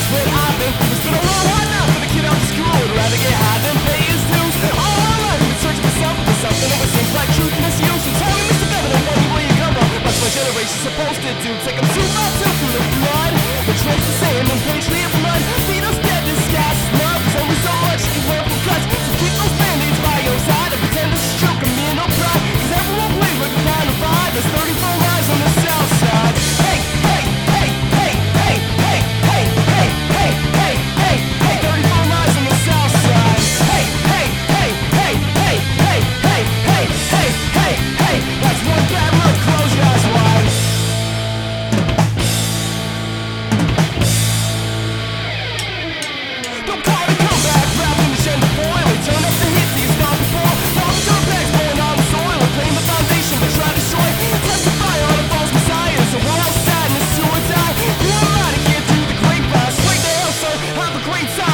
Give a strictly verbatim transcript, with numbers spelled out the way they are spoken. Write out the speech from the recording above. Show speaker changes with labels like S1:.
S1: that's what I've been. It's been a long while now for the kid out of school. Would rather get high than pay his dues. All my life I've been searching for something, for something that seems like truth misuse. So tell me, Mister Governor, what will you cover? What's my generation supposed to do? Take them two by two through the flood. The trace the same and patriot blood. Feed us dead, disguise as love. There's only so much you can learn from cuts. So keep those band-aids by your side and pretend this is joke and me and no pride. Cause everyone plays with the kind of vibe. There's thirty-four lives on the south side. Hey, hey, hey, hey, hey, hey, hey, hey, hey, hey, hey, hey, thirty-four lives on the south side. Hey, hey, hey, hey, hey, hey, hey, hey, hey, hey, hey, that's one bad look, close your eyes wide. Don't call it a comeback, rapping the gender foil. They turn up the hits that you stopped before. All the dirtbags blowing on the soil and claim the foundation but try to destroy. Testify on a false messiah. So we're all sad and it's suicide. Who am I to get through the grapevine? Straight to hell, sir, have a great time.